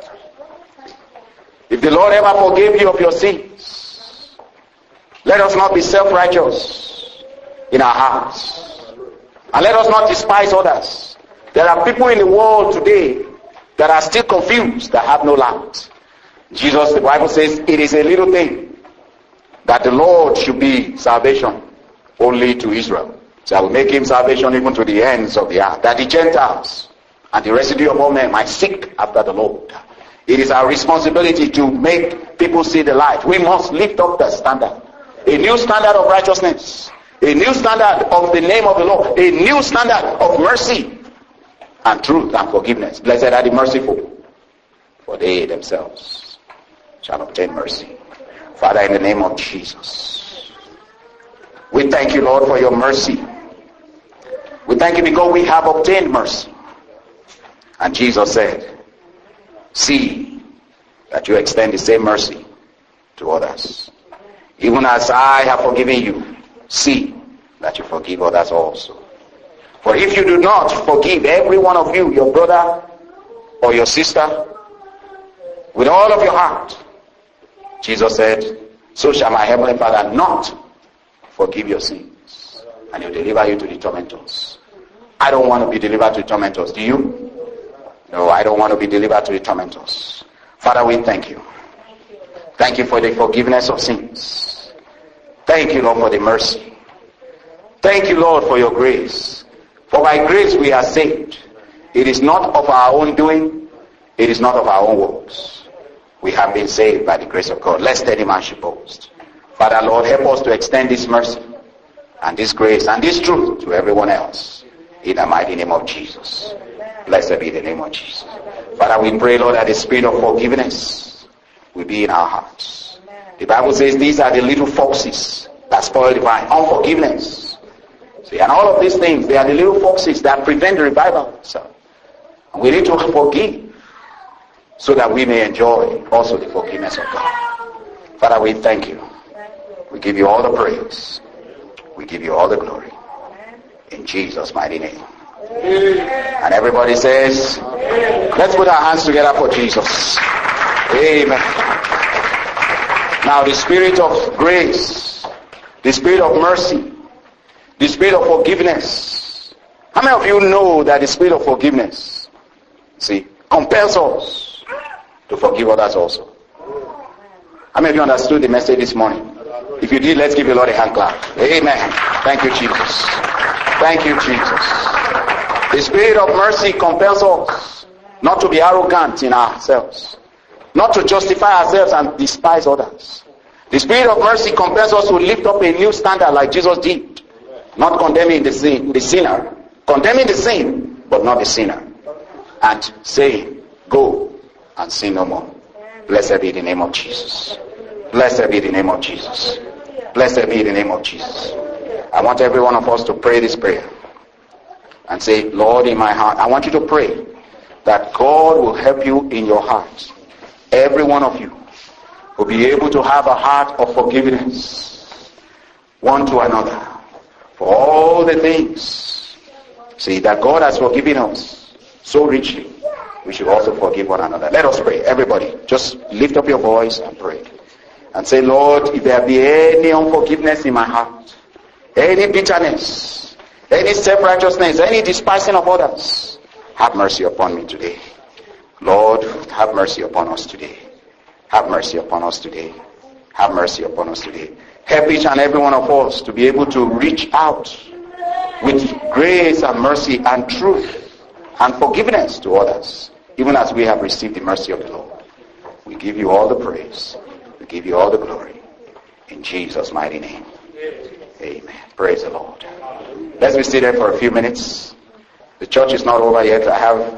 Speaker 2: If the Lord ever forgave you of your sins, let us not be self-righteous in our hearts. And let us not despise others. There are people in the world today that are still confused, that have no light. Jesus, the Bible says, it is a little thing that the Lord should be salvation only to Israel. So I will make him salvation even to the ends of the earth, that the Gentiles and the residue of all men might seek after the Lord. It is our responsibility to make people see the light. We must lift up the standard. A new standard of righteousness. A new standard of the name of the Lord. A new standard of mercy and truth and forgiveness. Blessed are the merciful, for they themselves shall obtain mercy. Father, in the name of Jesus, we thank you, Lord, for your mercy. We thank you because we have obtained mercy. And Jesus said, see that you extend the same mercy to others. Even as I have forgiven you, see that you forgive others also. For if you do not forgive every one of you, your brother or your sister, with all of your heart, Jesus said, so shall my heavenly Father not forgive your sins, and he'll deliver you to the tormentors. I don't want to be delivered to the tormentors. Do you? No, I don't want to be delivered to the tormentors. Father, we thank you. Thank you for the forgiveness of sins. Thank you, Lord, for the mercy. Thank you, Lord, for your grace. For by grace we are saved. It is not of our own doing. It is not of our own works. We have been saved by the grace of God, lest any man should boast. Father, Lord, help us to extend this mercy and this grace and this truth to everyone else. In the mighty name of Jesus. Blessed be the name of Jesus. Father, we pray, Lord, that the spirit of forgiveness will be in our hearts. The Bible says these are the little foxes that spoil the vine. Unforgiveness. See, and all of these things, they are the little foxes that prevent the revival. So, And we need to forgive so that we may enjoy also the forgiveness of God. Father, we thank you. We give you all the praise. We give you all the glory. In Jesus' mighty name. And everybody says, let's put our hands together for Jesus. Amen. Now the spirit of grace, the spirit of mercy, the spirit of forgiveness. How many of you know that the spirit of forgiveness, compels us to forgive others also? How many of you understood the message this morning? If you did, let's give the Lord a hand clap. Amen. Thank you, Jesus. Thank you, Jesus. The spirit of mercy compels us not to be arrogant in ourselves, not to justify ourselves and despise others. The spirit of mercy compels us to lift up a new standard like Jesus did, not condemning the sinner, condemning the sin, but not the sinner, and saying, go and sin no more. Blessed be the name of Jesus. Blessed be the name of Jesus. Blessed be the name of Jesus. I want every one of us to pray this prayer and say, Lord, in my heart, I want you to pray that God will help you in your heart. Every one of you will be able to have a heart of forgiveness one to another for all the things that God has forgiven us so richly. We should also forgive one another. Let us pray. Everybody, just lift up your voice and pray. And say, Lord, if there be any unforgiveness in my heart, any bitterness, any self-righteousness, any despising of others, have mercy upon me today. Lord, have mercy upon us today. Have mercy upon us today. Have mercy upon us today. Help each and every one of us to be able to reach out with grace and mercy and truth and forgiveness to others, even as we have received the mercy of the Lord. We give you all the praise. We give you all the glory. In Jesus' mighty name. Amen. Praise the Lord. Let's be seated for a few minutes. The church is not over yet. I have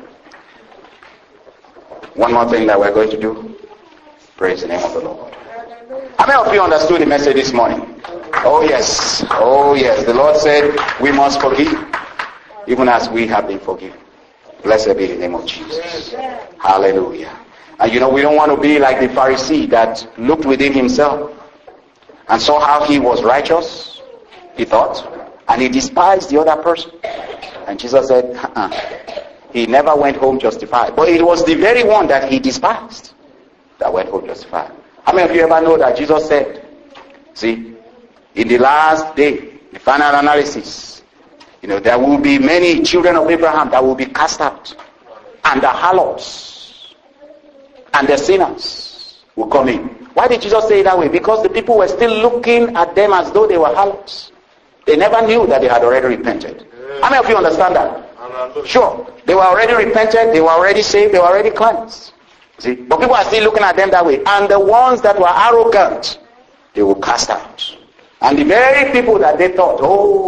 Speaker 2: one more thing that we're going to do. Praise the name of the Lord. How many of you understood the message this morning? Oh yes. Oh yes. The Lord said we must forgive even as we have been forgiven. Blessed be the name of Jesus. Hallelujah. And we don't want to be like the Pharisee that looked within himself and saw how he was righteous, he thought, and he despised the other person. And Jesus said, he never went home justified. But it was the very one that he despised that went home justified. How many of you ever know that Jesus said, in the last day, the final analysis, there will be many children of Abraham that will be cast out, and the harlots and the sinners will come in. Why did Jesus say it that way? Because the people were still looking at them as though they were harlots. They never knew that they had already repented. How many of you understand that? Sure. They were already repented, they were already saved, they were already cleansed. But people are still looking at them that way. And the ones that were arrogant, they will cast out. And the very people that they thought,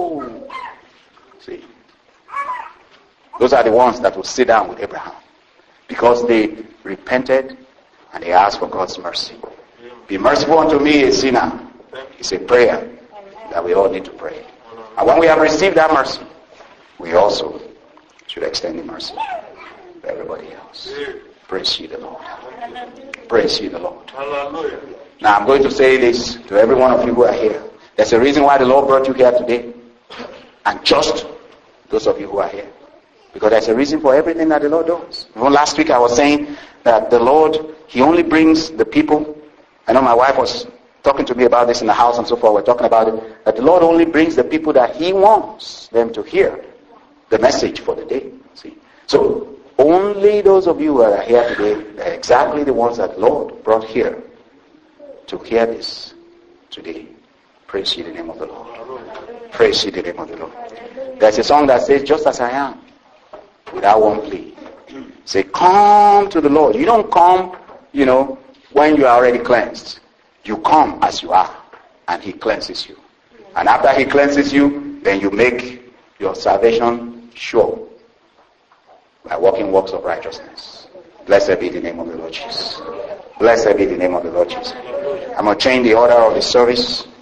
Speaker 2: those are the ones that will sit down with Abraham. Because they repented and they asked for God's mercy. Be merciful unto me, a sinner. It's a prayer that we all need to pray. And when we have received that mercy, we also should extend the mercy to everybody else. Praise ye the Lord. Praise ye the Lord. Now I'm going to say this to every one of you who are here. There's a reason why the Lord brought you here today. And just those of you who are here. Because there's a reason for everything that the Lord does. Even last week I was saying that the Lord, He only brings the people. I know my wife was talking to me about this in the house and so forth. We're talking about it. That the Lord only brings the people that He wants them to hear the message for the day. So only those of you who are here today are exactly the ones that the Lord brought here to hear this today. Praise ye the name of the Lord. Praise ye the name of the Lord. There's a song that says, just as I am, without one plea. Say, come to the Lord. You don't come, when you are already cleansed. You come as you are, and He cleanses you. And after He cleanses you, then you make your salvation sure by walking works of righteousness. Blessed be the name of the Lord Jesus. Blessed be the name of the Lord Jesus. I'm going to change the order of the service.